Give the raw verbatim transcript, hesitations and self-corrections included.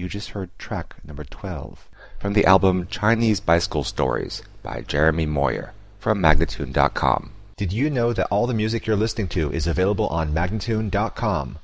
You just heard track number twelve from the album Chinese Bicycle Stories by Jeremy Moyer from Magnatune dot com. Did you know that all the music you're listening to is available on Magnatune dot com?